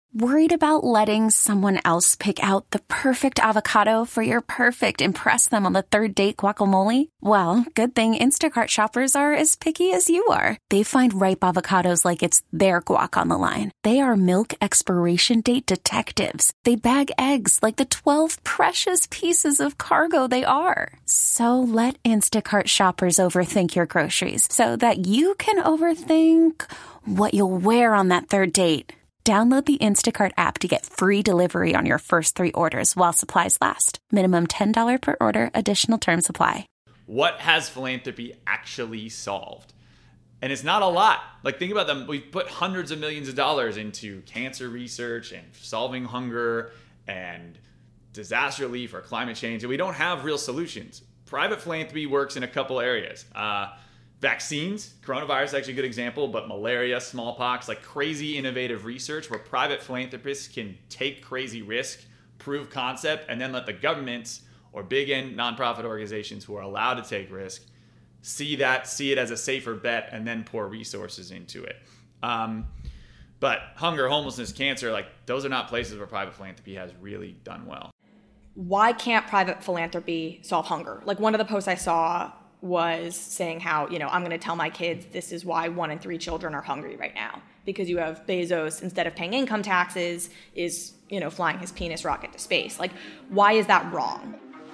Worried about letting someone else pick out the perfect avocado for your perfect impress them on the third date guacamole? Well, good thing Instacart shoppers are as picky as you are. They find ripe avocados like it's their guac on the line. They are milk expiration date detectives. They bag eggs like the 12 precious pieces of cargo they are. So let Instacart shoppers overthink your groceries so that you can overthink what you'll wear on that third date. Download the Instacart app to get free delivery on your first 3 orders while supplies last. Minimum $10 per order. Additional terms apply. What has philanthropy actually solved? And it's not a lot. Like, think about them. We've put hundreds of millions of dollars into cancer research and solving hunger and disaster relief or climate change, and we don't have real solutions. Private philanthropy works in a couple areas. Vaccines, coronavirus is actually a good example, but malaria, smallpox, like crazy innovative research where private philanthropists can take crazy risk, prove concept, and then let the governments or big and nonprofit organizations who are allowed to take risk see it as a safer bet, and then pour resources into it. But hunger, homelessness, cancer, like those are not places where private philanthropy has really done well. Why can't private philanthropy solve hunger? Like, one of the posts I saw was saying how, I'm going to tell my kids this is why 1 in 3 children are hungry right now. Because you have Bezos, instead of paying income taxes, is, flying his penis rocket to space. Like, why is that wrong?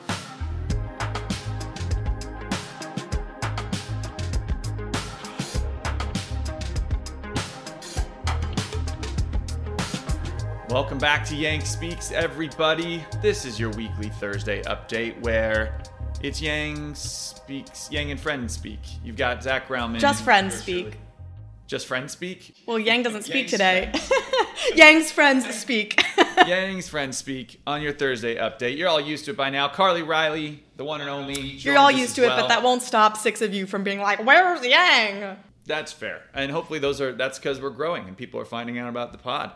Welcome back to Yang Speaks, everybody. This is your weekly Thursday update where it's Yang Speaks, Yang and Friends Speak. You've got Zach Grauman. Just Friends Speak. Just Friends Speak? Well, Yang doesn't speak today. Yang's Friends Speak. Yang's Friends Speak on your Thursday update. You're all used to it by now. Carly Riley, the one and only. You're all used to it, but that won't stop 6 of you from being like, where's Yang? That's fair. And hopefully that's because we're growing and people are finding out about the pod.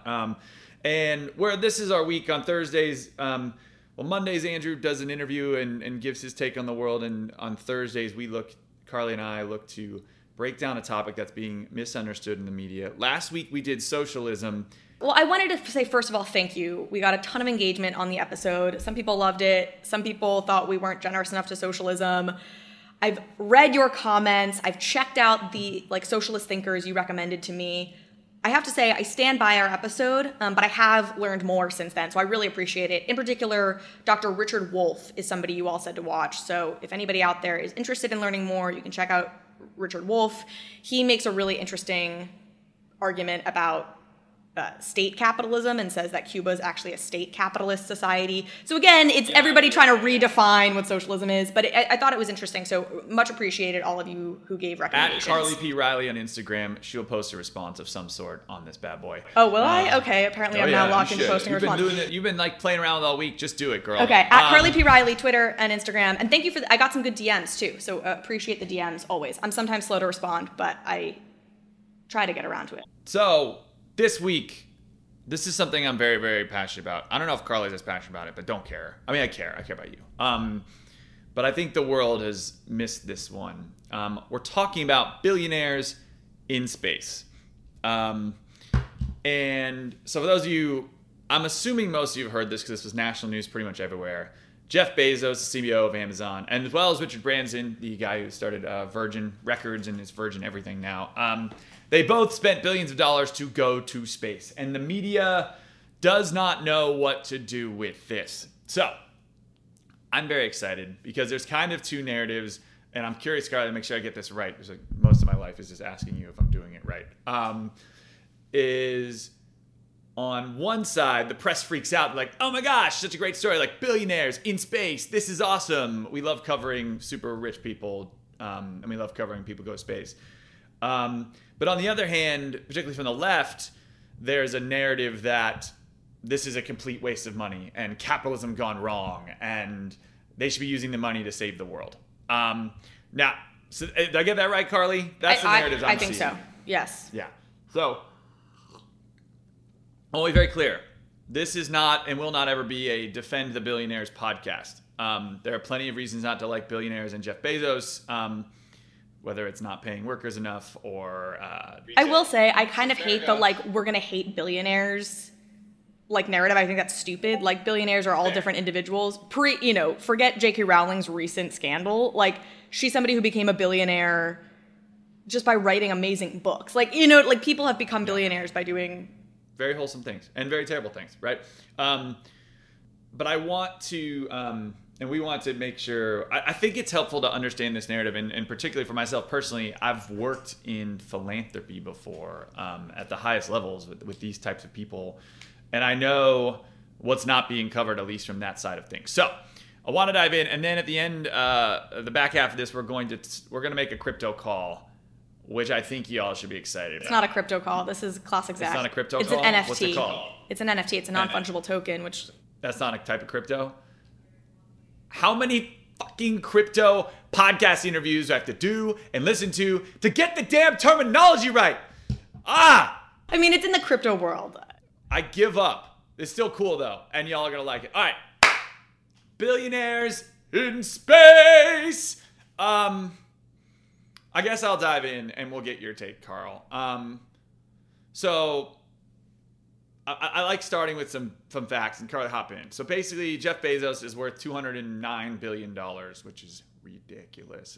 And where this is our week on Thursdays, Mondays Andrew does an interview and gives his take on the world, and on Thursdays Carly and I look to break down a topic that's being misunderstood in the media. Last week we did socialism. Well, I wanted to say, first of all, thank you. We got a ton of engagement on the episode. Some people loved it. Some people thought we weren't generous enough to socialism. I've read your comments. I've checked out the socialist thinkers you recommended to me. I have to say, I stand by our episode, but I have learned more since then, so I really appreciate it. In particular, Dr. Richard Wolff is somebody you all said to watch, so if anybody out there is interested in learning more, you can check out Richard Wolff. He makes a really interesting argument about state capitalism and says that Cuba is actually a state capitalist society. So again, it's everybody trying to redefine what socialism is, but I thought it was interesting. So much appreciated all of you who gave recommendations. At Carly P. Riley on Instagram, she'll post a response of some sort on this bad boy. Oh, will I? Okay, apparently I'm now locked into posting a response. You've been playing around all week. Just do it, girl. Okay, at Carly P. Riley, Twitter and Instagram. And thank you I got some good DMs too, so appreciate the DMs always. I'm sometimes slow to respond, but I try to get around to it. So this week, this is something I'm very, very passionate about. I don't know if Carly's as passionate about it, but don't care. I mean, I care. I care about you. But I think the world has missed this one. We're talking about billionaires in space. And so for those of you, I'm assuming most of you have heard this because this was national news pretty much everywhere. Jeff Bezos, the CEO of Amazon, and as well as Richard Branson, the guy who started Virgin Records and is Virgin everything now. They both spent billions of dollars to go to space, and the media does not know what to do with this. So I'm very excited because there's kind of two narratives, and I'm curious, Carly, to make sure I get this right, because most of my life is just asking you if I'm doing it right. Is on one side, the press freaks out, like, oh my gosh, such a great story, like billionaires in space, this is awesome. We love covering super rich people, and we love covering people go to space. But on the other hand, particularly from the left, there's a narrative that this is a complete waste of money and capitalism gone wrong and they should be using the money to save the world. Now, so, did I get that right, Carly? That's the narrative I'm seeing. I think so, yes. Yeah. So, I want to be very clear. This is not and will not ever be a Defend the Billionaires podcast. There are plenty of reasons not to like billionaires and Jeff Bezos. Whether it's not paying workers enough or... I will say, I kind of hate the, we're going to hate billionaires like narrative. I think that's stupid. Like billionaires are all different individuals. Forget J.K. Rowling's recent scandal. Like she's somebody who became a billionaire just by writing amazing books. Like, like people have become billionaires by doing very wholesome things and very terrible things, right? But I want to, and we want to make sure, I think it's helpful to understand this narrative, and particularly for myself personally, I've worked in philanthropy before at the highest levels with these types of people, and I know what's not being covered, at least from that side of things. So I want to dive in, and then at the end, the back half of this, we're going to make a crypto call, which I think y'all should be excited about. It's not a crypto call. This is classic Zach. It's not a crypto it's call? It's an NFT. What's it called? It's an NFT. It's a non-fungible token, which... That's not a type of crypto? How many fucking crypto podcast interviews do I have to do and listen to get the damn terminology right? I mean, it's in the crypto world. I give up. It's still cool, though, and y'all are going to like it. All right. Billionaires in space. I guess I'll dive in and we'll get your take, Carl. So I like starting with some facts, and Carl, hop in. So basically, Jeff Bezos is worth $209 billion, which is ridiculous.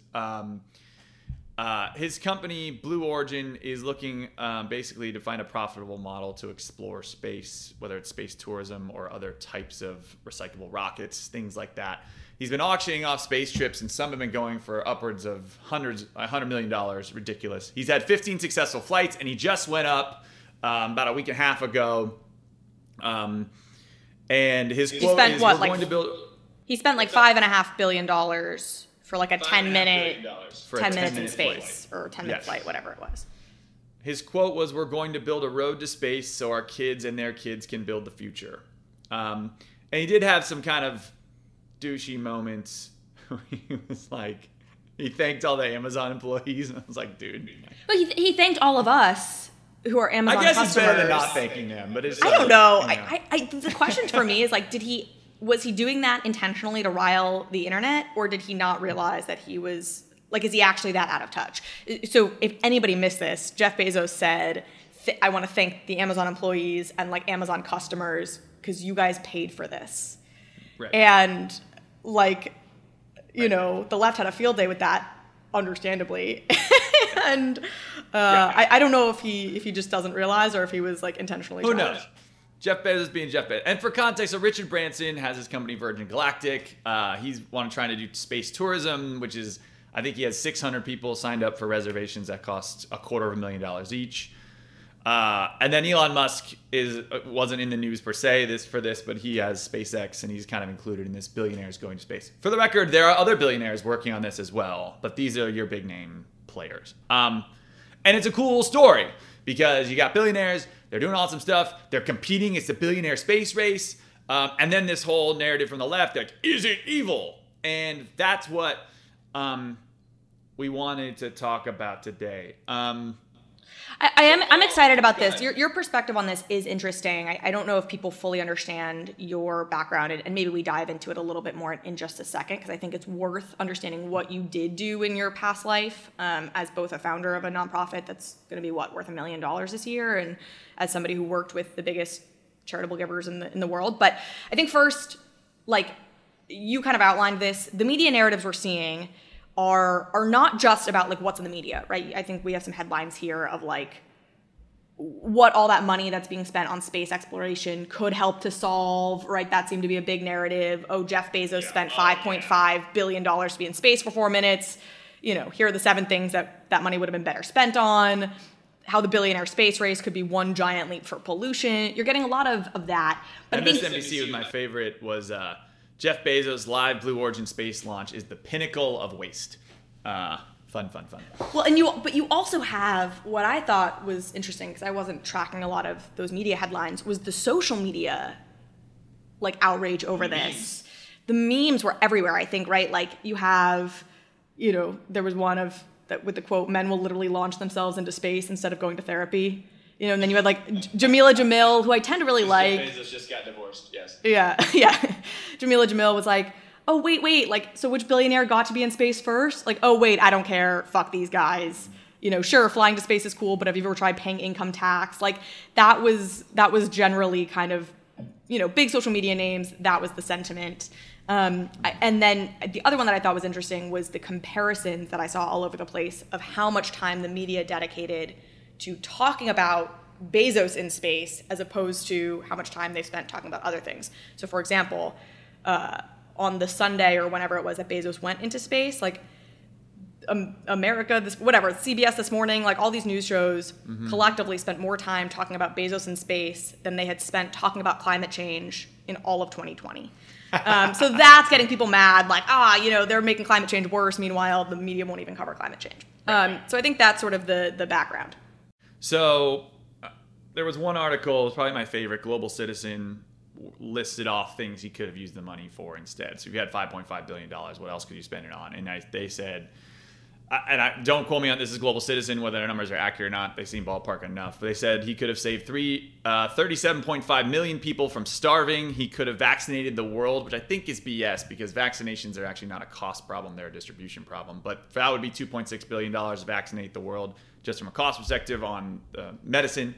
His company, Blue Origin, is looking basically to find a profitable model to explore space, whether it's space tourism or other types of recyclable rockets, things like that. He's been auctioning off space trips, and some have been going for upwards of $100 million. Ridiculous. He's had 15 successful flights, and he just went up about a week and a half ago. And his quote is, "We're going to build." He spent like $5.5 billion for like a 10-minute, 10 minutes in space, or 10-minute flight, whatever it was. His quote was, "We're going to build a road to space so our kids and their kids can build the future." And he did have some kind of douchey moments. He was like, he thanked all the Amazon employees, and I was like, dude. Well, he thanked all of us who are Amazon customers. I guess it's better than not thanking them, but it's. I don't know. The question for me is like, was he doing that intentionally to rile the internet, or did he not realize that he was like, is he actually that out of touch? So if anybody missed this, Jeff Bezos said, "I want to thank the Amazon employees and like Amazon customers because you guys paid for this." Right. And like, the left had a field day with that, understandably. And I don't know if he just doesn't realize or if he was like intentionally. Who knows? Jeff Bezos being Jeff Bezos. And for context, so Richard Branson has his company Virgin Galactic. He's trying to do space tourism, which is, I think he has 600 people signed up for reservations that cost $250,000 each. And then Elon Musk wasn't in the news per se for this, but he has SpaceX, and he's kind of included in this billionaires going to space. For the record, there are other billionaires working on this as well, but these are your big name players. And it's a cool story because you got billionaires, they're doing awesome stuff, they're competing, it's the billionaire space race, and then this whole narrative from the left, like, is it evil? And that's what we wanted to talk about today. I'm excited about this. Your perspective on this is interesting. I don't know if people fully understand your background, and maybe we dive into it a little bit more in just a second, because I think it's worth understanding what you did do in your past life as both a founder of a nonprofit that's going to be worth $1 million this year, and as somebody who worked with the biggest charitable givers in the world. But I think first, like you kind of outlined this, the media narratives we're seeing are not just about like what's in the media, right? I think we have some headlines here of like what all that money that's being spent on space exploration could help to solve, right? That seemed to be a big narrative. Oh, Jeff Bezos spent $5.5 billion to be in space for 4 minutes. Here are the 7 things that money would have been better spent on. How the billionaire space race could be one giant leap for pollution. You're getting a lot of that. But MSNBC was my favorite, was Jeff Bezos' live Blue Origin space launch is the pinnacle of waste. Fun. Well, but you also have what I thought was interesting, because I wasn't tracking a lot of those media headlines, was the social media like outrage over this. The memes were everywhere, I think, right? Like you have, there was one of that with the quote, "Men will literally launch themselves into space instead of going to therapy." And then you had like Jamila Jamil, who I tend to really like. Jeff Bezos just got divorced, yes. Yeah. Jamila Jamil was like, oh, wait, like, so which billionaire got to be in space first? Like, oh, wait, I don't care, fuck these guys. Sure, flying to space is cool, but have you ever tried paying income tax? Like, that was generally kind of big social media names, that was the sentiment. And then the other one that I thought was interesting was the comparisons that I saw all over the place of how much time the media dedicated to talking about Bezos in space as opposed to how much time they spent talking about other things. So for example, on the Sunday or whenever it was that Bezos went into space, like America, CBS This Morning, like all these news shows collectively spent more time talking about Bezos in space than they had spent talking about climate change in all of 2020. So that's getting people mad, like, they're making climate change worse. Meanwhile, the media won't even cover climate change. So I think that's sort of the background. So there was one article, it was probably my favorite, Global Citizen listed off things he could have used the money for instead. So if you had $5.5 billion, what else could you spend it on? And they said, don't quote me on this, is Global Citizen, whether their numbers are accurate or not. They seem ballpark enough. But they said he could have saved 37.5 million people from starving. He could have vaccinated the world, which I think is BS because vaccinations are actually not a cost problem. They're a distribution problem. But that would be $2.6 billion to vaccinate the world just from a cost perspective on medicine.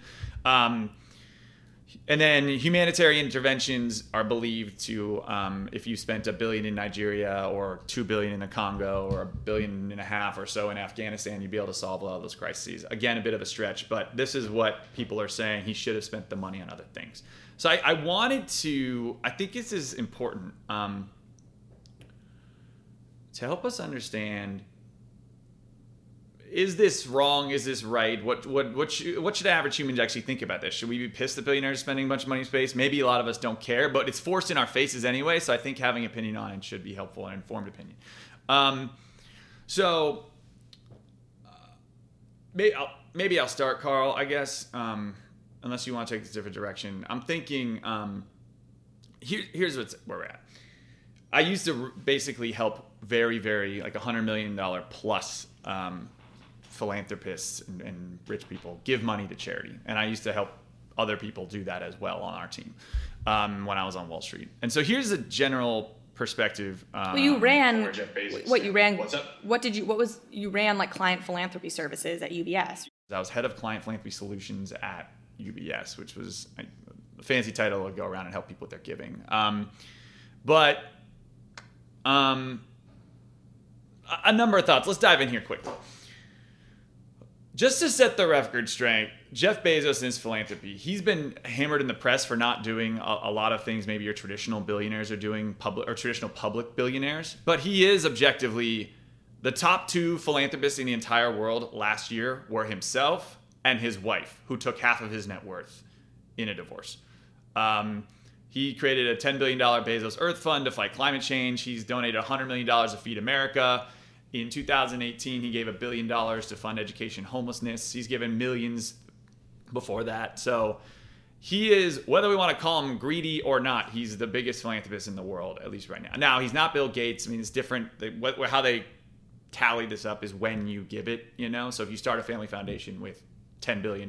And then humanitarian interventions are believed to, if you spent $1 billion in Nigeria or $2 billion in the Congo or $1.5 billion or so in Afghanistan, you'd be able to solve a lot of those crises. Again, a bit of a stretch, but this is what people are saying. He should have spent the money on other things. So I think this is important to help us understand. Is this wrong? Is this right? What should average humans actually think about this? Should we be pissed that billionaires are spending a bunch of money in space? Maybe a lot of us don't care, but it's forced in our faces anyway, so I think having an opinion on it should be helpful, an informed opinion. Maybe I'll start, Carl, I guess, unless you want to take this a different direction. I'm thinking, here's where we're at. I used to basically help very, very, like $100 million plus philanthropists and rich people give money to charity. And I used to help other people do that as well on our team when I was on Wall Street. And so here's a general perspective. You ran What's up? You ran like client philanthropy services at UBS. I was head of client philanthropy solutions at UBS, which was a fancy title to go around and help people with their giving. A number of thoughts. Let's dive in here quickly. Just to set the record straight, Jeff Bezos and his philanthropy, he's been hammered in the press for not doing a lot of things maybe your traditional billionaires are doing, traditional public billionaires. But he is objectively the top two philanthropists in the entire world last year were himself and his wife, who took half of his net worth in a divorce. He created a $10 billion Bezos Earth Fund to fight climate change. He's donated $100 million to Feed America. In 2018, he gave $1 billion to fund education homelessness. He's given millions before that. So he is, whether we want to call him greedy or not, he's the biggest philanthropist in the world, at least right now. Now, he's not Bill Gates. I mean, it's different. How they tally this up is when you give it, So if you start a family foundation with $10 billion,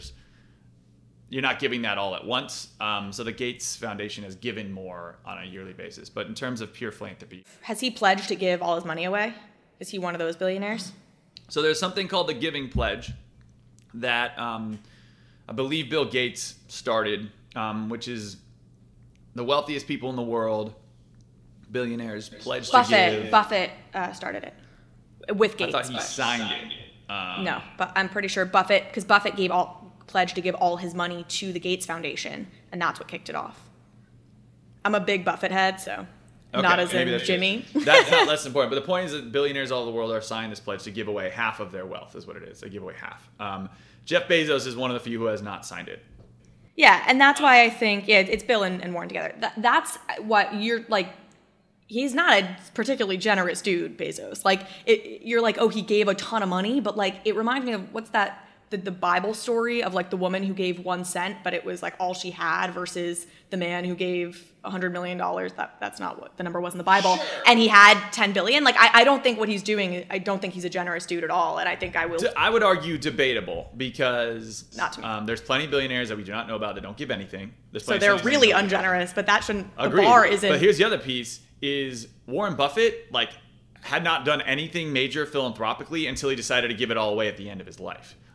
you're not giving that all at once. So the Gates Foundation has given more on a yearly basis. But in terms of pure philanthropy. Has he pledged to give all his money away? Is he one of those billionaires? So there's something called the Giving Pledge that I believe Bill Gates started, which is the wealthiest people in the world, billionaires, pledge to give. Buffett started it with Gates. I thought he signed it. No, but I'm pretty sure because Buffett pledged to give all his money to the Gates Foundation, and that's what kicked it off. I'm a big Buffett head, so not as in Jimmy. That's not less important, but the point is that billionaires all over the world are signed this pledge to give away half of their wealth, is what it is. They give away half. Jeff Bezos is one of the few who has not signed it. Yeah, and that's why I think it's Bill and Warren together. That's what you're like. He's not a particularly generous dude, Bezos. Like you're like, oh, he gave a ton of money, but like it reminds me of what's that? The Bible story of like the woman who gave 1 cent, but it was like all she had versus the man who gave $100 million. That's not what the number was in the Bible. Sure. And he had 10 billion. Like, I don't think what he's doing, I don't think he's a generous dude at all. And I think I would argue debatable because not to me. There's plenty of billionaires that we do not know about that don't give anything. So they're really ungenerous, but that shouldn't, Agreed. The bar isn't. But here's the other piece is Warren Buffett, like, had not done anything major philanthropically until he decided to give it all away at the end of his life.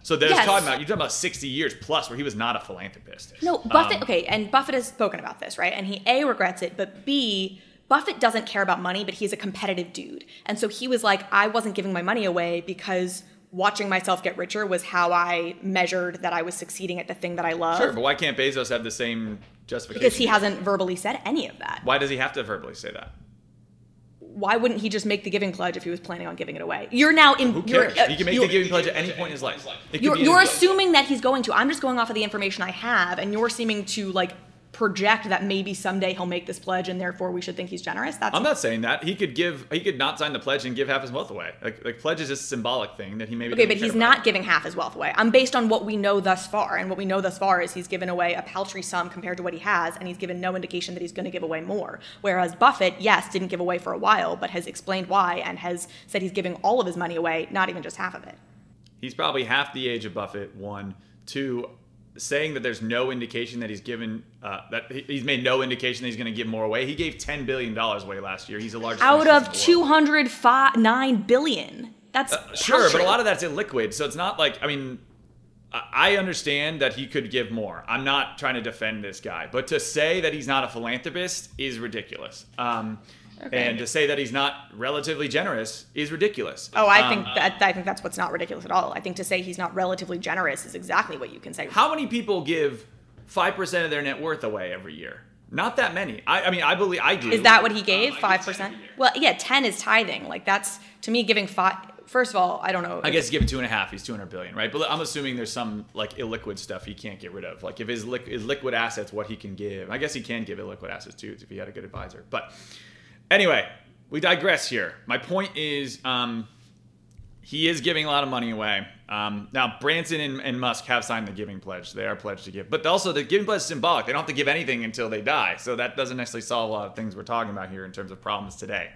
So there's you're talking about 60 years plus where he was not a philanthropist. No, Buffett, and Buffett has spoken about this, right? And he A, regrets it, but B, Buffett doesn't care about money, but he's a competitive dude. And so he was like, I wasn't giving my money away because watching myself get richer was how I measured that I was succeeding at the thing that I love. Sure, but why can't Bezos have the same justification? Because he hasn't verbally said any of that. Why does he have to verbally say that? Why wouldn't he just make the giving pledge if he was planning on giving it away? You're now in. Who cares? He can make the giving pledge at any point in his life. You're assuming that he's going to. I'm just going off of the information I have, and you're seeming to project that maybe someday he'll make this pledge, and therefore we should think he's generous. I'm not saying that. He could not sign the pledge and give half his wealth away. Like pledge is just a symbolic thing that he maybe. Okay, but he's not giving half his wealth away. I'm based on what we know thus far, and what we know thus far is he's given away a paltry sum compared to what he has, and he's given no indication that he's going to give away more. Whereas Buffett, yes, didn't give away for a while, but has explained why and has said he's giving all of his money away, not even just half of it. He's probably half the age of Buffett. 1, 2. Saying that there's no indication that he's given, that he's made no indication that he's going to give more away. He gave $10 billion away last year. He's the largest. Out of $209 billion. That's sure, but a lot of that's illiquid. So it's not like, I understand that he could give more. I'm not trying to defend this guy, but to say that he's not a philanthropist is ridiculous. Okay. And to say that he's not relatively generous is ridiculous. Oh, I think that's what's not ridiculous at all. I think to say he's not relatively generous is exactly what you can say. How many people give 5% of their net worth away every year? Not that many. I believe I do. Is that what he gave? 5%? Well, yeah, 10 is tithing. That's to me giving 5. First of all, I don't know. I guess give it 2.5. He's $200 billion, right? But I'm assuming there's some illiquid stuff he can't get rid of. Like if his liquid assets, what he can give. I guess he can give illiquid assets too if he had a good advisor. But anyway, we digress here. My point is he is giving a lot of money away. Now, Branson and Musk have signed the giving pledge. They are pledged to give. But also the giving pledge is symbolic. They don't have to give anything until they die. So that doesn't necessarily solve a lot of things we're talking about here in terms of problems today.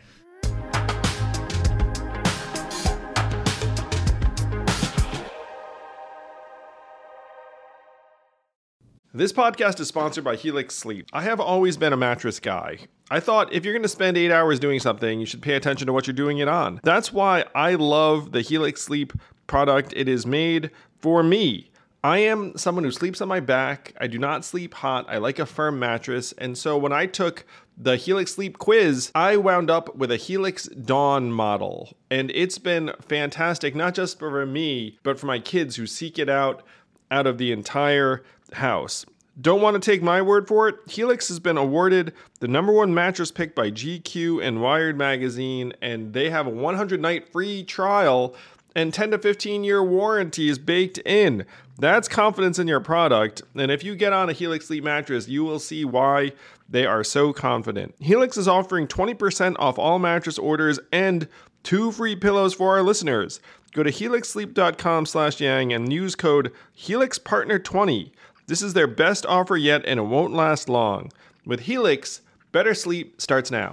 This podcast is sponsored by Helix Sleep. I have always been a mattress guy. I thought if you're going to spend 8 hours doing something, you should pay attention to what you're doing it on. That's why I love the Helix Sleep product. It is made for me. I am someone who sleeps on my back. I do not sleep hot. I like a firm mattress. And so when I took the Helix Sleep quiz, I wound up with a Helix Dawn model. And it's been fantastic, not just for me, but for my kids who seek it out of the entire house. Don't want to take my word for it? Helix has been awarded the #1 mattress pick by GQ and Wired magazine, and they have a 100-night free trial and 10 to 15-year warranty is baked in. That's confidence in your product, and if you get on a Helix Sleep mattress, you will see why they are so confident. Helix is offering 20% off all mattress orders and 2 free pillows for our listeners. Go to helixsleep.com/yang and use code HelixPartner20. This is their best offer yet, and it won't last long. With Helix, better sleep starts now.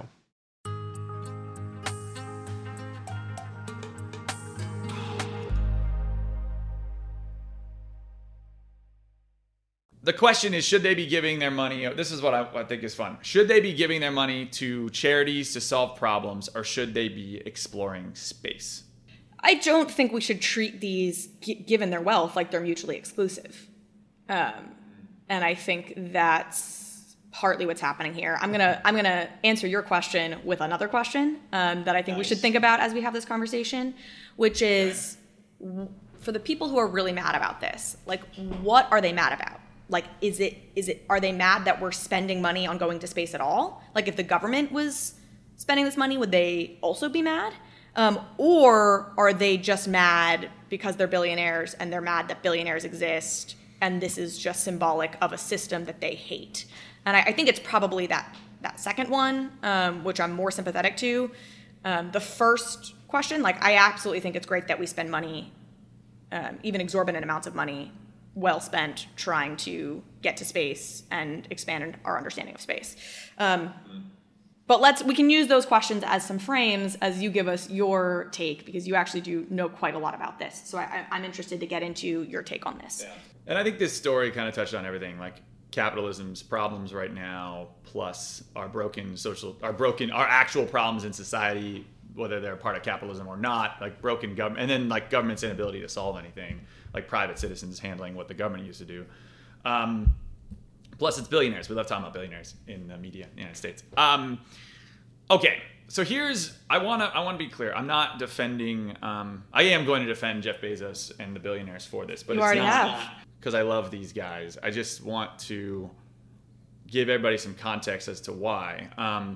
The question is, should they be giving their money? This is what I think is fun. Should they be giving their money to charities to solve problems, or should they be exploring space? I don't think we should treat these, given their wealth, like they're mutually exclusive. And I think that's partly what's happening here. I'm gonna answer your question with another question that I think we should think about as we have this conversation, which is for the people who are really mad about this, what are they mad about? Are they mad that we're spending money on going to space at all? If the government was spending this money, would they also be mad? Or are they just mad because they're billionaires and they're mad that billionaires exist and this is just symbolic of a system that they hate? And I think it's probably that second one, which I'm more sympathetic to. The first question, I absolutely think it's great that we spend money, even exorbitant amounts of money, well spent trying to get to space and expand our understanding of space. But we can use those questions as some frames as you give us your take, because you actually do know quite a lot about this. So I'm interested to get into your take on this. Yeah. And I think this story kind of touched on everything, capitalism's problems right now, plus our actual problems in society whether they're part of capitalism or not, like broken government, and then like government's inability to solve anything, like private citizens handling what the government used to do. Plus, it's billionaires. We love talking about billionaires in the media in the United States. Okay, so I want to be clear. I'm not defending. I am going to defend Jeff Bezos and the billionaires for this, but You it's already not have. because I love these guys. I just want to give everybody some context as to why.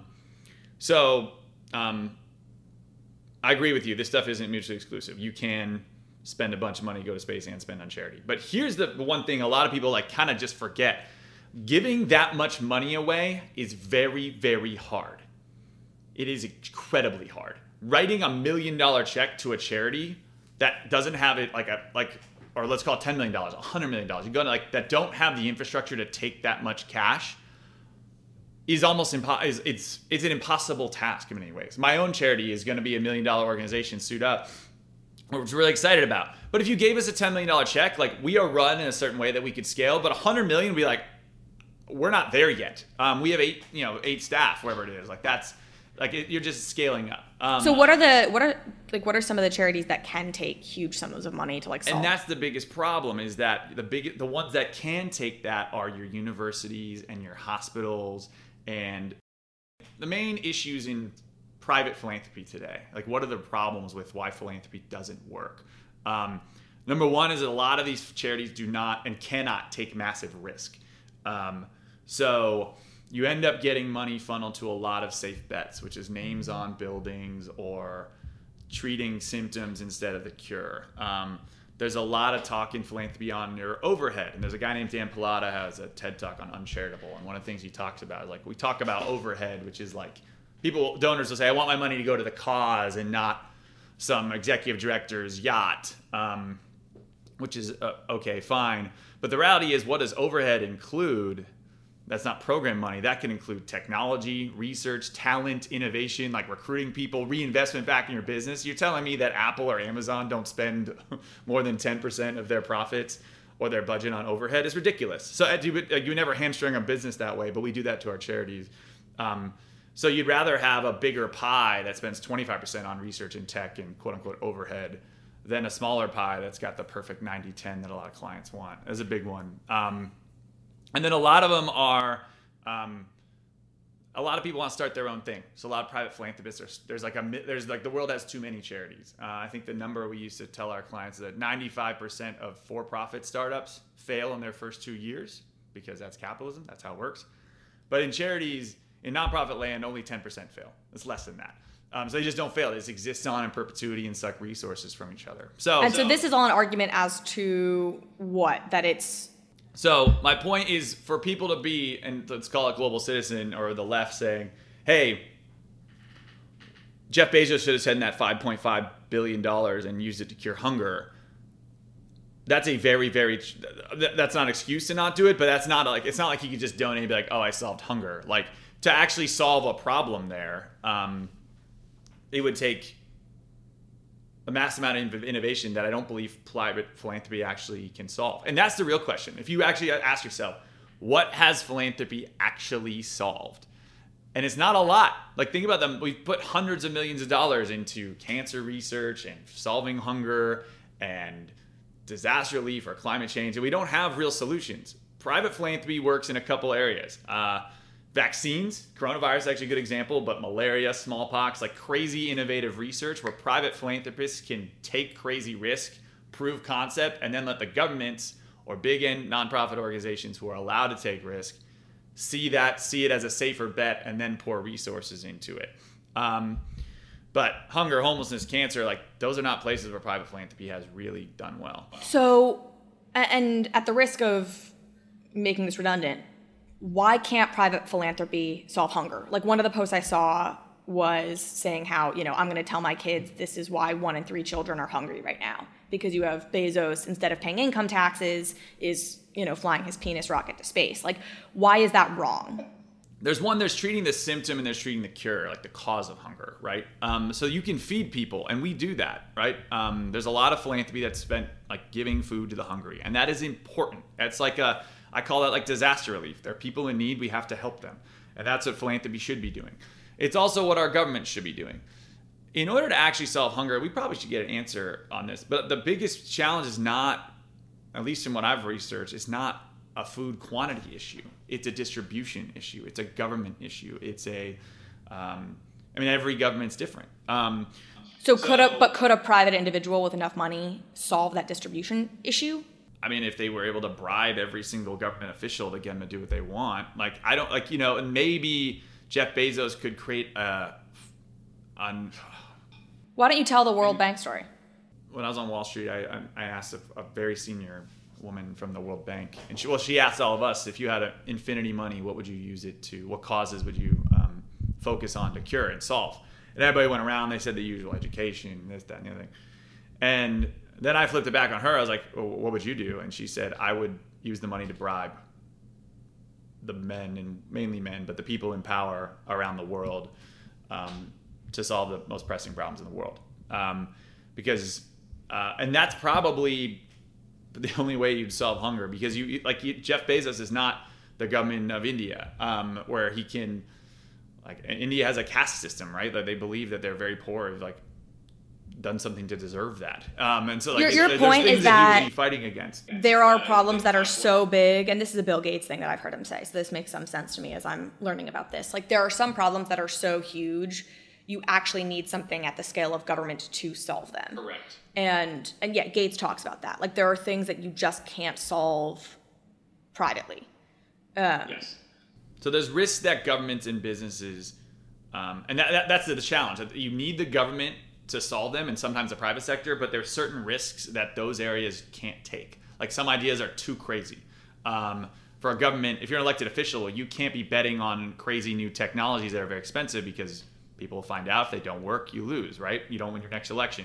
I agree with you. This stuff isn't mutually exclusive. You can spend a bunch of money, go to space, and spend on charity. But here's the one thing a lot of people like kind of just forget. Giving that much money away is very, very hard. It is incredibly hard. Writing $1 million check to a charity that doesn't have it or let's call it $10 million, $100 million. You're going to that don't have the infrastructure to take that much cash is almost it's an impossible task in many ways. My own charity is going to be $1 million organization suit up, which we're really excited about. But if you gave us a $10 million check, like we are run in a certain way that we could scale, but $100 million, we we're not there yet. We have 8 staff, wherever it is. Like that's you're just scaling up. So what are some of the charities that can take huge sums of money to solve? And that's the biggest problem is that the ones that can take that are your universities and your hospitals and the main issues in private philanthropy today. Like what are the problems with why philanthropy doesn't work? Number one is that a lot of these charities do not and cannot take massive risk. So you end up getting money funneled to a lot of safe bets, which is names on buildings or treating symptoms instead of the cure. There's a lot of talk in philanthropy on your overhead. And there's a guy named Dan Pallotta has a TED Talk on Uncharitable. And one of the things he talks about is we talk about overhead, which is donors will say, I want my money to go to the cause and not some executive director's yacht, which is okay, fine. But the reality is, what does overhead include? That's not program money. That can include technology, research, talent, innovation, like recruiting people, reinvestment back in your business. You're telling me that Apple or Amazon don't spend more than 10% of their profits or their budget on overhead? It's ridiculous. So you never hamstring a business that way, but we do that to our charities. So you'd rather have a bigger pie that spends 25% on research and tech and quote unquote overhead than a smaller pie that's got the perfect 90-10 that a lot of clients want. That's a big one. And then a lot of them are, a lot of people want to start their own thing. So a lot of private philanthropists, there's the world has too many charities. I think the number we used to tell our clients is that 95% of for-profit startups fail in their first 2 years because that's capitalism. That's how it works. But in charities, in nonprofit land, only 10% fail. It's less than that. So they just don't fail. They just exist on in perpetuity and suck resources from each other. So this is all an argument as to what? That it's... So my point is for people to be, and let's call it global citizen or the left saying, hey, Jeff Bezos should have taken that $5.5 billion and used it to cure hunger. That's a very, very, that's not an excuse to not do it, but that's not it's not like he could just donate and be like, oh, I solved hunger. Like to actually solve a problem there, it would take a mass amount of innovation that I don't believe private philanthropy actually can solve. And that's the real question. If you actually ask yourself, what has philanthropy actually solved? And it's not a lot. Like think about them. We've put hundreds of millions of dollars into cancer research and solving hunger and disaster relief or climate change. And we don't have real solutions. Private philanthropy works in a couple areas. Vaccines, coronavirus is actually a good example, but malaria, smallpox, like crazy innovative research where private philanthropists can take crazy risk, prove concept, and then let the governments or big and nonprofit organizations who are allowed to take risk see it as a safer bet and then pour resources into it. But hunger, homelessness, cancer, like those are not places where private philanthropy has really done well. So, and at the risk of making this redundant, why can't private philanthropy solve hunger? Like one of the posts I saw was saying how, I'm going to tell my kids this is why 1 in 3 children are hungry right now. Because you have Bezos, instead of paying income taxes, is, flying his penis rocket to space. Like, why is that wrong? There's treating the symptom and there's treating the cure, like the cause of hunger, right? So you can feed people, and we do that, right? There's a lot of philanthropy that's spent like giving food to the hungry, and that is important. It's like I call that like disaster relief. There are people in need, we have to help them. And that's what philanthropy should be doing. It's also what our government should be doing. in order to actually solve hunger, we probably should get an answer on this. But the biggest challenge is not, at least in what I've researched, it's not a food quantity issue. It's a distribution issue. It's a government issue. It's every government's different. Could a private individual with enough money solve that distribution issue? I mean, if they were able to bribe every single government official to get them to do what they want, and maybe Jeff Bezos could create Why don't you tell the World Bank story? When I was on Wall Street, I asked a very senior woman from the World Bank, and she asked all of us, if you had infinity money, what would you use it to? What causes would you focus on to cure and solve? And everybody went around. They said the usual: education, this, that, and the other thing. And then I flipped it back on her. I was like, well, what would you do? And she said, I would use the money to bribe the men, and mainly men, but the people in power around the world to solve the most pressing problems in the world. And that's probably the only way you'd solve hunger, because Jeff Bezos is not the government of India, where he can, India has a caste system, right? Like, they believe that they're very poor, like done something to deserve that. And so your point is that you would be fighting against. There are problems that are so big, and this is a Bill Gates thing that I've heard him say, so this makes some sense to me as I'm learning about this. Like, there are some problems that are so huge, you actually need something at the scale of government to solve them. Correct. And yeah, Gates talks about that. Like, there are things that you just can't solve privately. Yes. So there's risks that governments and businesses, and that's the challenge. You need the government to solve them, and sometimes the private sector, but there's certain risks that those areas can't take. Like, some ideas are too crazy. For a government, if you're an elected official, you can't be betting on crazy new technologies that are very expensive, because people will find out if they don't work, you lose, right? You don't win your next election.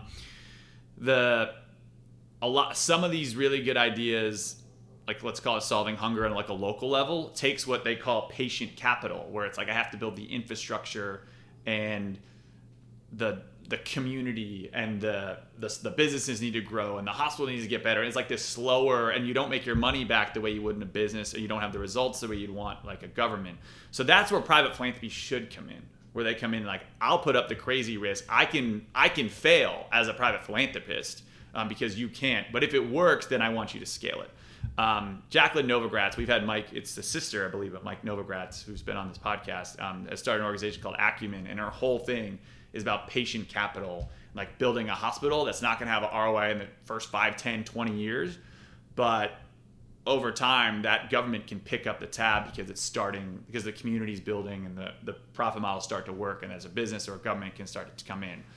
Some of these really good ideas, like, let's call it solving hunger on like a local level, takes what they call patient capital, where it's like, I have to build the infrastructure and the community, and the businesses need to grow, and the hospital needs to get better. And it's like this slower, and you don't make your money back the way you would in a business, or you don't have the results the way you'd want like a government. So that's where private philanthropy should come in, where they come in like, I'll put up the crazy risk. I can fail as a private philanthropist because you can't. But if it works, then I want you to scale it. Jacqueline Novogratz, we've had Mike, it's the sister, I believe, of Mike Novogratz, who's been on this podcast, has started an organization called Acumen, and her whole thing is about patient capital, like building a hospital that's not going to have an ROI in the first 5, 10, 20 years. But over time, that government can pick up the tab because the community's building, and the profit models start to work, and as a business or a government can start to come in.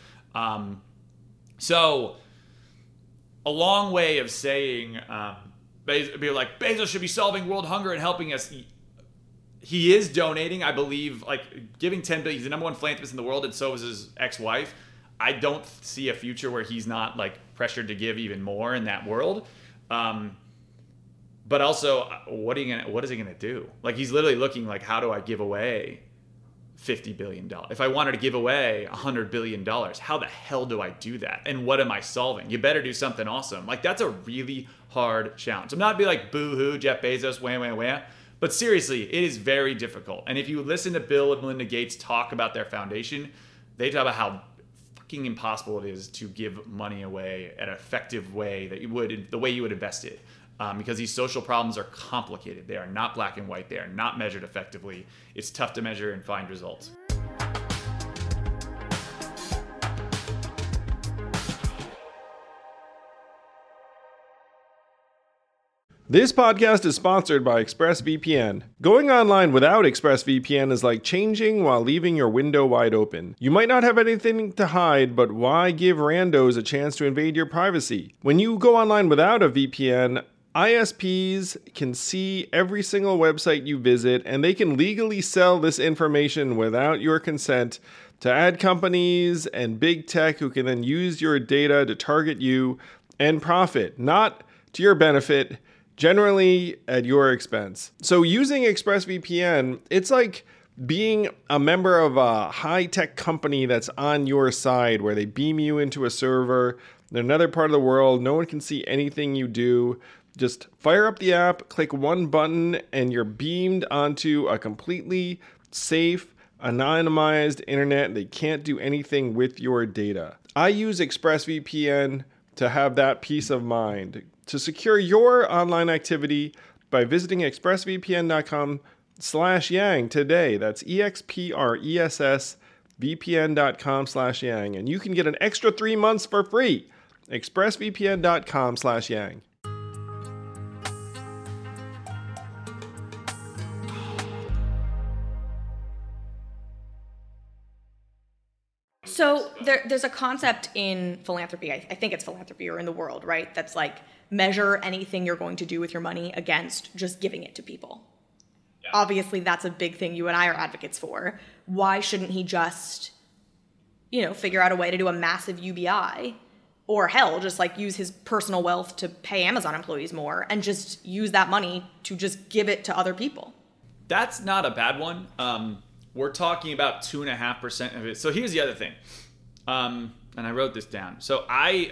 So a long way of saying, Bezos should be solving world hunger and helping us. He is donating, I believe, like giving $10 billion. He's the number one philanthropist in the world, and so is his ex-wife. I don't see a future where he's not like pressured to give even more in that world. But also, what is he gonna do? Like, he's literally looking like, how do I give away $50 billion? If I wanted to give away $100 billion, how the hell do I do that? And what am I solving? You better do something awesome. Like, that's a really hard challenge. I'm not be like, boo-hoo, Jeff Bezos, wah. But seriously, it is very difficult. And if you listen to Bill and Melinda Gates talk about their foundation, they talk about how fucking impossible it is to give money away at an effective way the way you would invest it. Because these social problems are complicated. They are not black and white. They are not measured effectively. It's tough to measure and find results. This podcast is sponsored by ExpressVPN. Going online without ExpressVPN is like changing while leaving your window wide open. You might not have anything to hide, but why give randos a chance to invade your privacy? When you go online without a VPN, ISPs can see every single website you visit, and they can legally sell this information without your consent to ad companies and big tech, who can then use your data to target you and profit, not to your benefit, generally at your expense. So using ExpressVPN, it's like being a member of a high-tech company that's on your side, where they beam you into a server in another part of the world. No one can see anything you do. Just fire up the app, click one button, and you're beamed onto a completely safe, anonymized internet. They can't do anything with your data. I use ExpressVPN to have that peace of mind. To secure your online activity by visiting expressvpn.com/yang today. That's expressvpn.com/yang. And you can get an extra 3 months for free. expressvpn.com/yang. So there's a concept in philanthropy, I think it's philanthropy or in the world, right? That's like measure anything you're going to do with your money against just giving it to people. Yeah. Obviously, that's a big thing you and I are advocates for. Why shouldn't he just, figure out a way to do a massive UBI, or hell, just like use his personal wealth to pay Amazon employees more and just use that money to just give it to other people? That's not a bad one. We're talking about 2.5% of it. So here's the other thing. And I wrote this down. So I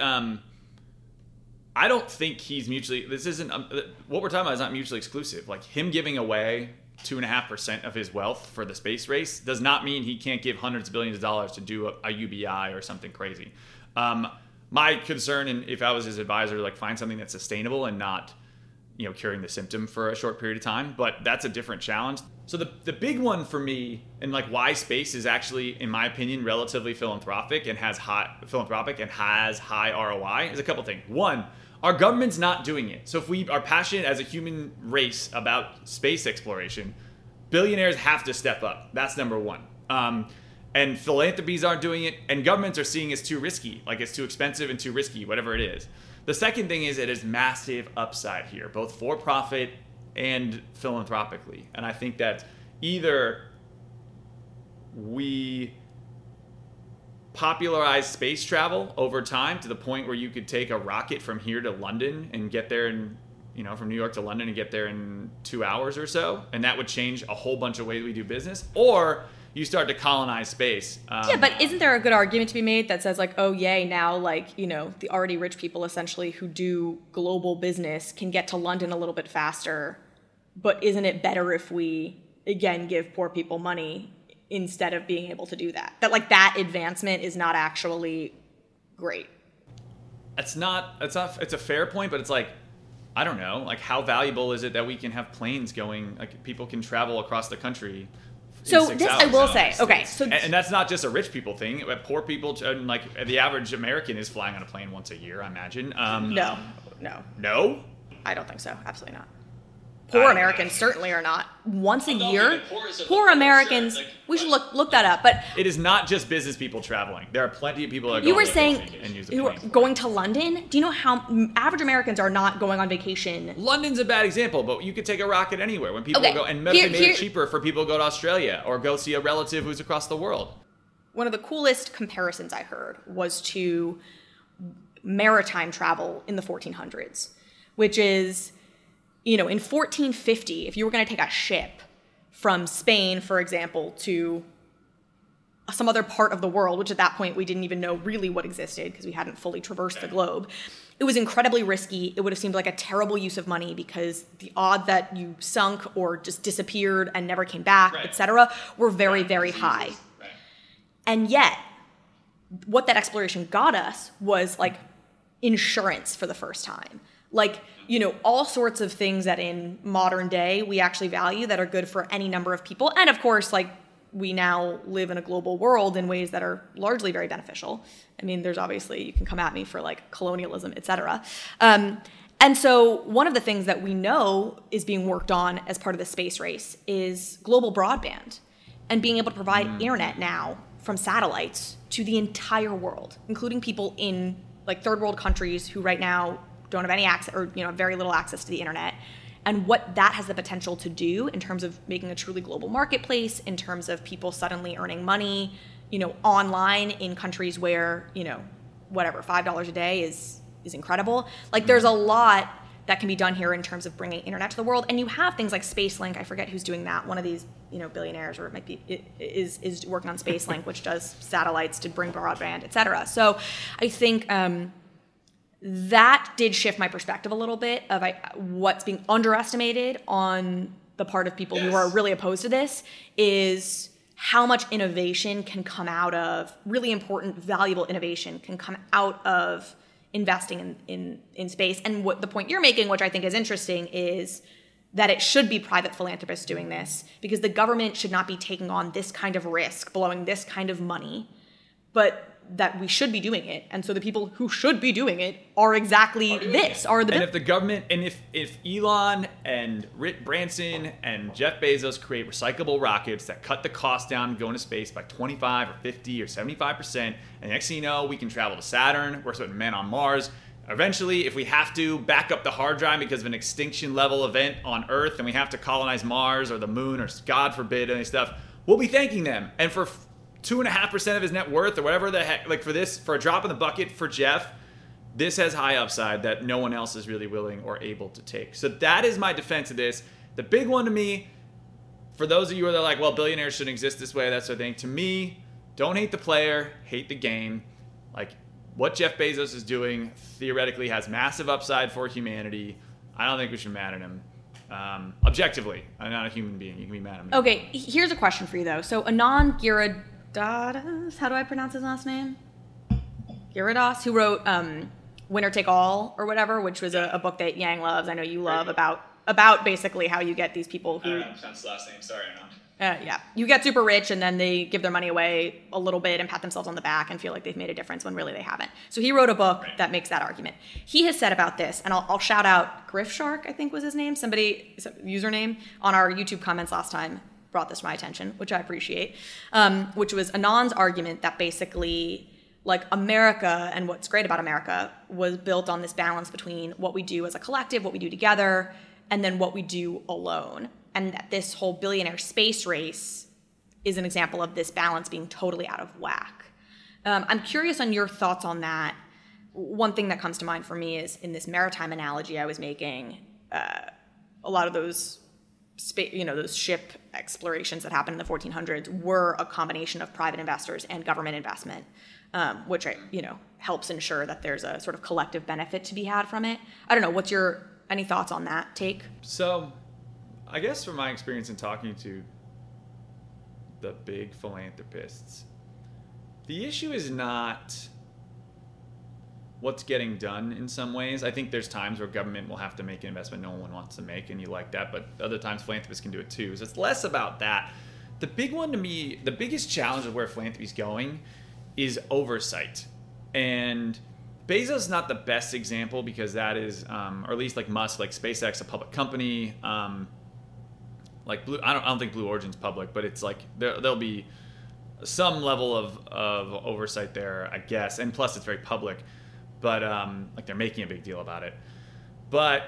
don't think he's this isn't, what we're talking about is not mutually exclusive. Like him giving away 2.5% of his wealth for the space race does not mean he can't give hundreds of billions of dollars to do a UBI or something crazy. My concern, and if I was his advisor, like find something that's sustainable and not, curing the symptom for a short period of time, but that's a different challenge. So the big one for me, and like why space is actually, in my opinion, relatively philanthropic and has high ROI is a couple things. One, our government's not doing it. So if we are passionate as a human race about space exploration, billionaires have to step up. That's number one. And philanthropies aren't doing it, and governments are seeing it's too risky, like it's too expensive and too risky, whatever it is. The second thing is it is massive upside here, both for profit and philanthropically. And I think that either we popularize space travel over time to the point where you could take a rocket from here to London and get there in, from New York to London and get there in 2 hours or so, and that would change a whole bunch of ways we do business, or you start to colonize space. Yeah, but isn't there a good argument to be made that says like, oh yay, now like, the already rich people essentially who do global business can get to London a little bit faster, but isn't it better if we, again, give poor people money instead of being able to do that? That like that advancement is not actually great. It's a fair point, but it's like, I don't know, like how valuable is it that we can have planes going, like people can travel across the country. So this I will say, okay. So and that's not just a rich people thing. Poor people, like the average American is flying on a plane once a year, I imagine. No. No? I don't think so. Absolutely not. Poor Americans certainly are not. Once a year, poor Americans. We should look that up. But it is not just business people traveling. There are plenty of people that you were saying you were going to London. Do you know how average Americans are not going on vacation? London's a bad example, but you could take a rocket anywhere when people go, and they made it cheaper for people to go to Australia or go see a relative who's across the world. One of the coolest comparisons I heard was to maritime travel in the 1400s, which is, in 1450, if you were going to take a ship from Spain, for example, to some other part of the world, which at that point we didn't even know really what existed because we hadn't fully traversed the globe, it was incredibly risky. It would have seemed like a terrible use of money because the odds that you sunk or just disappeared and never came back, etc., were very, very high. Right. And yet, what that exploration got us was like insurance for the first time. Like, all sorts of things that in modern day we actually value that are good for any number of people. And of course, like, we now live in a global world in ways that are largely very beneficial. I mean, there's obviously, you can come at me for like colonialism, et cetera. And so one of the things that we know is being worked on as part of the space race is global broadband and being able to provide internet now from satellites to the entire world, including people in like third world countries who right now don't have any access or very little access to the internet, and what that has the potential to do in terms of making a truly global marketplace, in terms of people suddenly earning money, online in countries where, whatever, $5 a day is incredible. Like there's a lot that can be done here in terms of bringing internet to the world. And you have things like SpaceLink. I forget who's doing that. One of these, billionaires, or it might be, is working on SpaceLink, which does satellites to bring broadband, et cetera. So I think, that did shift my perspective a little bit of what's being underestimated on the part of people who are really opposed to this is how much innovation can come out of, really important, valuable innovation can come out of investing in space. And what the point you're making, which I think is interesting, is that it should be private philanthropists doing this, because the government should not be taking on this kind of risk, blowing this kind of money, but that we should be doing it. And so the people who should be doing it are exactly this. And if the government, and if Elon and Rick Branson and Jeff Bezos create recyclable rockets that cut the cost down going to space by 25 or 50 or 75%, and next thing you know, we can travel to Saturn, we're putting men on Mars. Eventually, if we have to back up the hard drive because of an extinction level event on Earth and we have to colonize Mars or the moon or God forbid any stuff, we'll be thanking them. And for 2.5% of his net worth or whatever the heck, like for a drop in the bucket for Jeff, this has high upside that no one else is really willing or able to take. So that is my defense of this. The big one to me, for those of you who are like, well, billionaires shouldn't exist this way, that sort of thing. To me, don't hate the player, hate the game. Like, what Jeff Bezos is doing theoretically has massive upside for humanity. I don't think we should be mad at him. Objectively, I'm not a human being. You can be mad at me. Okay, here's a question for you, though. So Anand Giridharadas, how do I pronounce his last name? Giridharadas, who wrote Winner Take All or whatever, which was a book that Yang loves. I know you love, about basically how you get these people who... I don't know how to pronounce his last name. Sorry, Anand. Yeah, you get super rich and then they give their money away a little bit and pat themselves on the back and feel like they've made a difference when really they haven't. So he wrote a book that makes that argument. He has said about this, and I'll shout out Griffshark, I think was his name, some username on our YouTube comments last time brought this to my attention, which I appreciate, which was Anand's argument that basically, like, America and what's great about America was built on this balance between what we do as a collective, what we do together, and then what we do alone. And that this whole billionaire space race is an example of this balance being totally out of whack. I'm curious on your thoughts on that. One thing that comes to mind for me is in this maritime analogy I was making, a lot of those those ship explorations that happened in the 1400s were a combination of private investors and government investment, which helps ensure that there's a sort of collective benefit to be had from it. I don't know. Any thoughts on that take? So, I guess from my experience in talking to the big philanthropists, the issue is not what's getting done in some ways. I think there's times where government will have to make an investment no one wants to make, and you like that, but other times philanthropists can do it too. So it's less about that. The big one to me, the biggest challenge of where philanthropy is going is oversight. And Bezos is not the best example because that is, or at least like Musk, like SpaceX, a public company. Like I don't think Blue Origin's public, but it's like there'll be some level of oversight there, I guess. And plus, it's very public. But like they're making a big deal about it. But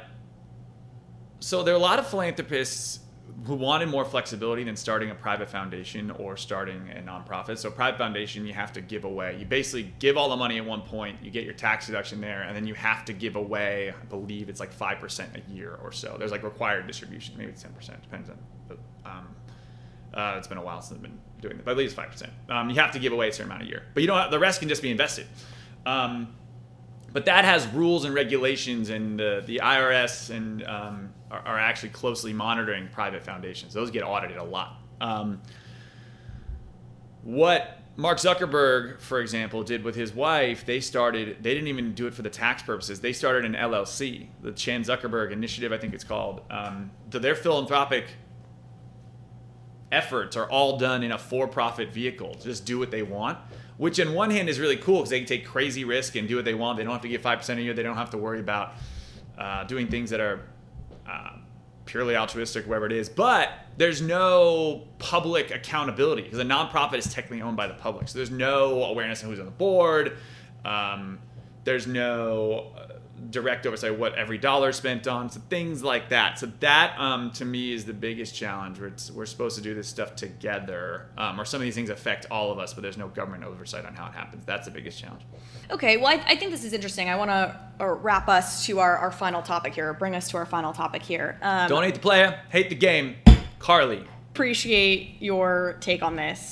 so there are a lot of philanthropists who wanted more flexibility than starting a private foundation or starting a nonprofit. So private foundation, you have to give away. You basically give all the money at one point, you get your tax deduction there, and then you have to give away, I believe it's like 5% a year or so. There's like required distribution, maybe it's 10%, depends on, it's been a while since I've been doing that, but I believe it's 5%. You have to give away a certain amount a year, but you don't have, the rest can just be invested. But that has rules and regulations, and the IRS and are actually closely monitoring private foundations. Those get audited a lot. What Mark Zuckerberg, for example, did with his wife, they didn't even do it for the tax purposes. They started an LLC, the Chan Zuckerberg Initiative, I think it's called. Their philanthropic efforts are all done in a for-profit vehicle. Just do what they want. Which, on one hand, is really cool because they can take crazy risk and do what they want. They don't have to give 5% a year. They don't have to worry about doing things that are purely altruistic, whatever it is. But there's no public accountability because a nonprofit is technically owned by the public. So there's no awareness of who's on the board. There's no direct oversight of what every dollar is spent on. So things like that. So that, to me, is the biggest challenge. We're supposed to do this stuff together. Or some of these things affect all of us, but there's no government oversight on how it happens. That's the biggest challenge. Okay, well, I think this is interesting. I want to wrap us to our final topic here, bring us to our final topic here. Don't hate the player, hate the game. Carly. Appreciate your take on this.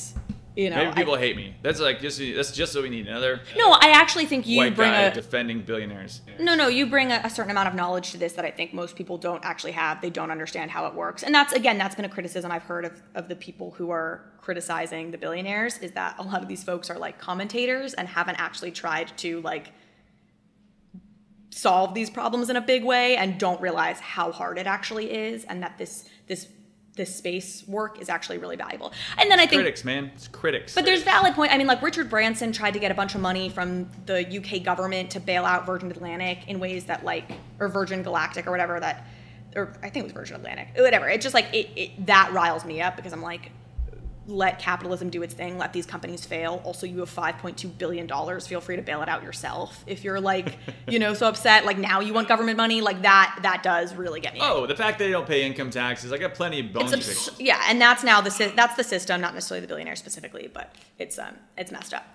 Maybe people hate me. That's just what we need. Another No, I actually think you white bring guy a defending billionaires. No, you bring a certain amount of knowledge to this that I think most people don't actually have. They don't understand how it works. And that's been a criticism I've heard of the people who are criticizing the billionaires, is that a lot of these folks are like commentators and haven't actually tried to like solve these problems in a big way and don't realize how hard it actually is, and that this space work is actually really valuable. And then I think critics, man, it's critics. But there's valid point. I mean, like Richard Branson tried to get a bunch of money from the UK government to bail out Virgin Atlantic in ways that or Virgin Galactic or whatever or I think it was Virgin Atlantic, whatever. It's just like that riles me up because I'm like, let capitalism do its thing. Let these companies fail. Also, you have $5.2 billion. Feel free to bail it out yourself. If you're like, so upset, like now you want government money, like that does really get me. Oh, the fact that they don't pay income taxes. I got plenty of bones to pick. Yeah, and that's now that's the system, not necessarily the billionaires specifically, but it's messed up.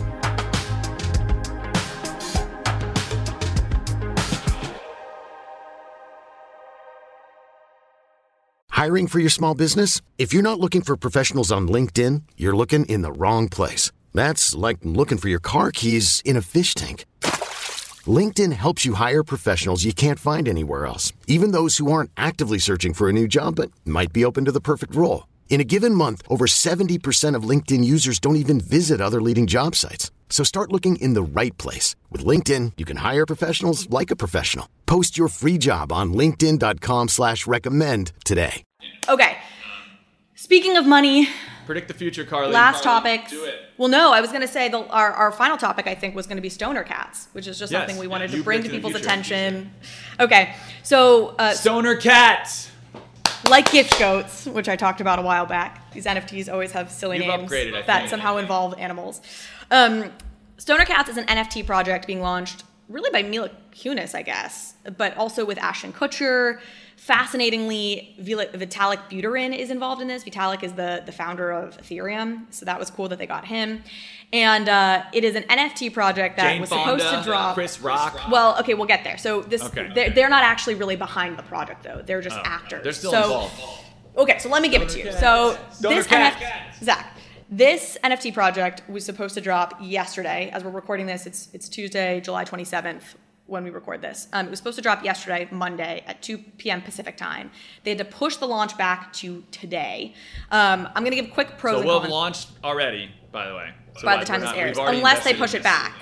Hiring for your small business? If you're not looking for professionals on LinkedIn, you're looking in the wrong place. That's like looking for your car keys in a fish tank. LinkedIn helps you hire professionals you can't find anywhere else, even those who aren't actively searching for a new job but might be open to the perfect role. In a given month, over 70% of LinkedIn users don't even visit other leading job sites. So start looking in the right place. With LinkedIn, you can hire professionals like a professional. Post your free job on linkedin.com/recommend today. Okay. Speaking of money. Predict the future, Carly. Last topic. Do it. Well, no, I was going to say our final topic, I think, was going to be stoner cats, which is just something we wanted to bring to people's attention. Okay. So. Stoner cats! Like gift goats, which I talked about a while back. These NFTs always have silly names that somehow involve animals. Stoner Cats is an NFT project being launched really by Mila Kunis, I guess, but also with Ashton Kutcher. Fascinatingly, Vitalik Buterin is involved in this. Vitalik is the founder of Ethereum, so that was cool that they got him. And it is an NFT project that Jane was Fonda, supposed to drop. Chris Rock. Well, okay, we'll get there. So they're not actually really behind the project, though. They're just actors. They're still involved. Okay, so let me give it to you. So this NFT project was supposed to drop yesterday. As we're recording this, it's Tuesday, July 27th. When we record this. It was supposed to drop yesterday, Monday, at 2 p.m. Pacific time. They had to push the launch back to today. I'm going to give quick pros and cons. So we'll have launched already, by the way. So by the time this airs, unless they push it back.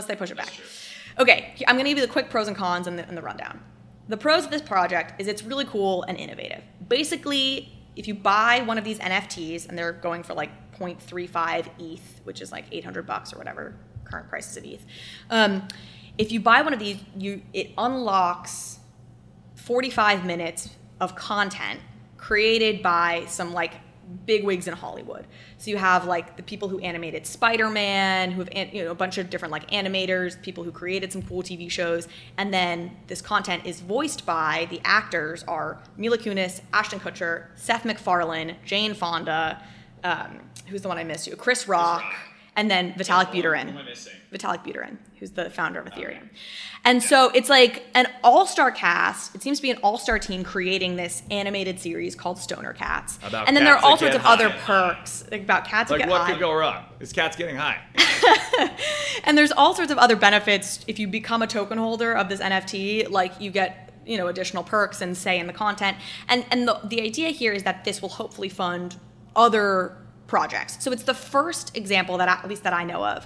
Okay, I'm going to give you the quick pros and cons and the rundown. The pros of this project is it's really cool and innovative. Basically, if you buy one of these NFTs, and they're going for like 0.35 ETH, which is like $800 or whatever current prices of ETH, if you buy one of these, it unlocks 45 minutes of content created by some like bigwigs in Hollywood. So you have like the people who animated Spider-Man, who have a bunch of different like animators, people who created some cool TV shows, and then this content is voiced by the actors are Mila Kunis, Ashton Kutcher, Seth MacFarlane, Jane Fonda, who's the one I missed? Chris Rock. And then Vitalik Buterin, who's the founder of Ethereum. And so it's like an all-star cast. It seems to be an all-star team creating this animated series called Stoner Cats. And then there are all sorts of other perks about cats that get high. Like what could go wrong? This cat's getting high. And there's all sorts of other benefits if you become a token holder of this NFT. Like you get additional perks and say in the content. And the idea here is that this will hopefully fund other projects. So it's the first example at least that I know of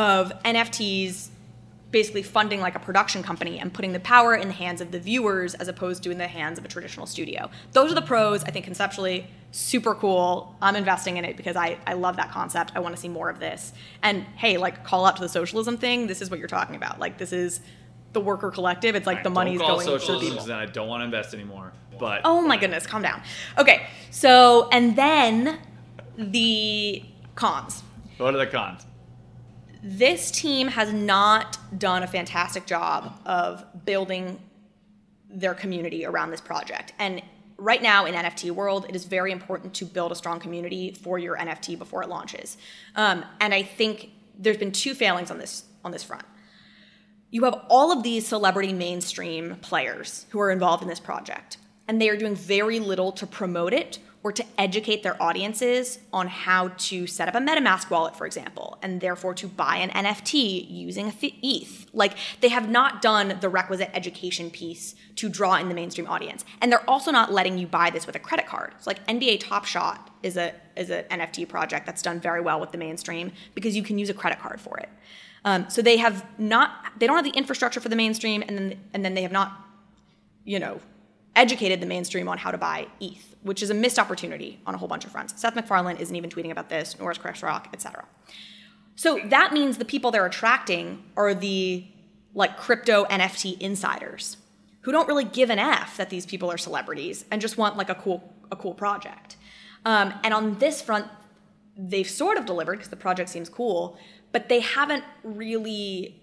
NFTs basically funding like a production company and putting the power in the hands of the viewers as opposed to in the hands of a traditional studio. Those are the pros. I think conceptually super cool. I'm investing in it because I love that concept. I want to see more of this. And hey, like call out to the socialism thing. This is what you're talking about. Like this is the worker collective. It's like the money's going to the people. Then I don't want to invest anymore. But oh my goodness, calm down. Okay, so and then the cons. What are the cons? This team has not done a fantastic job of building their community around this project. And right now in NFT world, it is very important to build a strong community for your NFT before it launches. And I think there's been two failings on this front. You have all of these celebrity mainstream players who are involved in this project, and they are doing very little to promote it or to educate their audiences on how to set up a MetaMask wallet, for example, and therefore to buy an NFT using ETH. Like, they have not done the requisite education piece to draw in the mainstream audience. And they're also not letting you buy this with a credit card. So like NBA Top Shot is an NFT project that's done very well with the mainstream because you can use a credit card for it. So they don't have the infrastructure for the mainstream, and then they have not, educated the mainstream on how to buy ETH, which is a missed opportunity on a whole bunch of fronts. Seth MacFarlane isn't even tweeting about this, nor is Chris Rock, etc. So that means the people they're attracting are the crypto NFT insiders who don't really give an F that these people are celebrities and just want a cool project. And on this front, they've sort of delivered because the project seems cool, but they haven't really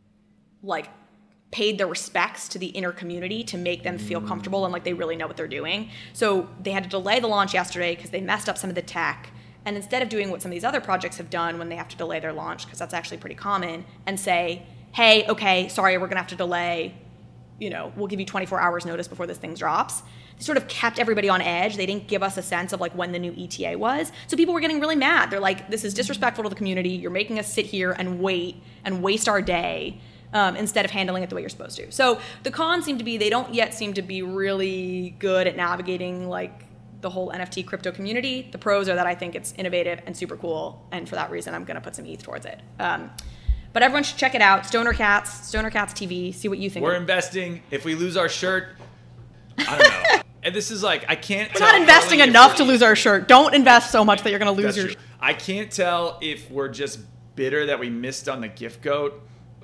paid their respects to the inner community to make them feel comfortable and they really know what they're doing. So they had to delay the launch yesterday because they messed up some of the tech. And instead of doing what some of these other projects have done when they have to delay their launch, because that's actually pretty common, and say, hey, okay, sorry, we're going to have to delay, we'll give you 24 hours notice before this thing drops. They sort of kept everybody on edge. They didn't give us a sense of when the new ETA was. So people were getting really mad. They're like, this is disrespectful to the community. You're making us sit here and wait and waste our day. Instead of handling it the way you're supposed to. So the cons seem to be they don't yet seem to be really good at navigating the whole NFT crypto community. The pros are that I think it's innovative and super cool, and for that reason I'm going to put some ETH towards it. But everyone should check it out. Stoner Cats TV. See what you think. We're investing. If we lose our shirt, I don't know. And this is I can't. We're not investing enough to lose our shirt. Don't invest so much that you're going to lose your shirt. I can't tell if we're just bitter that we missed on the gift goat.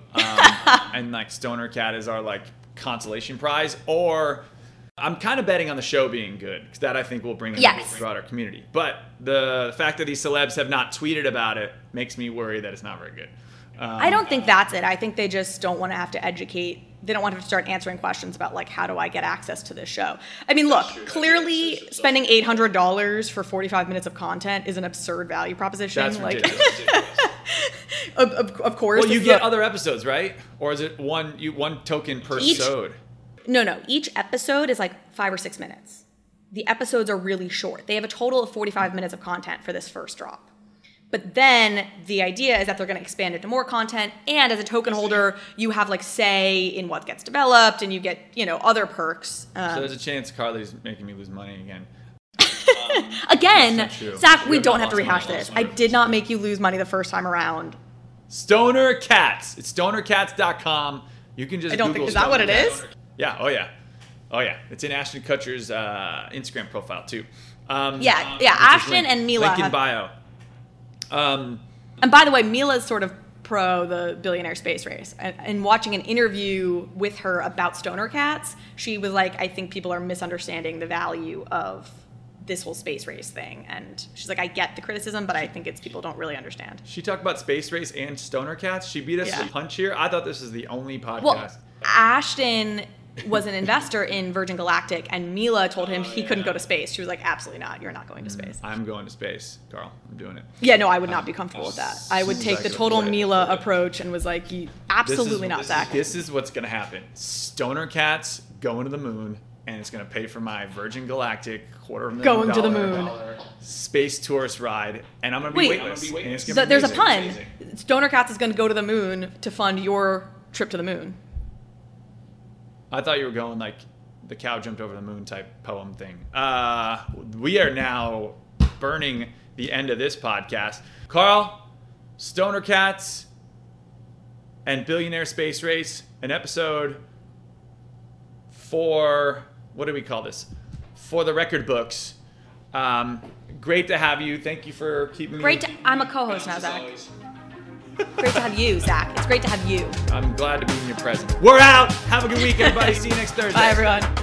And Stoner Cat is our consolation prize, or I'm kind of betting on the show being good because that I think will bring a broader community. But the fact that these celebs have not tweeted about it makes me worry that it's not very good. I don't think that's it. I think they just don't want to have to educate. They don't want to start answering questions about how do I get access to this show? I mean, look, clearly spending $800 for 45 minutes of content is an absurd value proposition. That's ridiculous. Of course. Well, you get other episodes, right? Or is it one token per episode? No. Each episode is 5 or 6 minutes. The episodes are really short. They have a total of 45 minutes of content for this first drop. But then the idea is that they're going to expand it to more content. And as a token holder, you have say in what gets developed, and you get, other perks. So there's a chance Carly's making me lose money again. Again, Zach, we don't have to rehash this. I did not make you lose money the first time around. Stoner Cats. It's stonercats.com. You can just Google is that what it is? Yeah. Oh, yeah. It's in Ashton Kutcher's Instagram profile, too. Ashton and Mila. Link in bio. And by the way, Mila is sort of pro the billionaire space race. And watching an interview with her about Stoner Cats, she was like, I think people are misunderstanding the value of this whole space race thing. And she's like, I get the criticism, but I think it's people don't really understand. She talked about space race and Stoner Cats. She beat us to the punch here. I thought this was the only podcast. Well, Ashton was an investor in Virgin Galactic, and Mila told him he couldn't go to space. She was like, absolutely not. You're not going to space. I'm going to space, Carl. I'm doing it. Yeah, no, I would not be comfortable with that. I would take the total Mila approach and was like, absolutely not, Zach. This is what's going to happen. Stoner Cats going to the moon, and it's going to pay for my Virgin Galactic $250,000 going to the moon space tourist ride, and I'm going to be weightless. And it's gonna be there's amazing. A pun. Stoner Cats is going to go to the moon to fund your trip to the moon. I thought you were going the cow jumped over the moon type poem thing. We are now burning the end of this podcast. Carl, Stoner Cats, and Billionaire Space Race, an episode for, what do we call this? For the record books. Great to have you. Thank you for keeping me. I'm a co-host now, Zach. Great to have you, Zach. It's great to have you. I'm glad to be in your presence. We're out. Have a good week, everybody. See you next Thursday. Bye, everyone.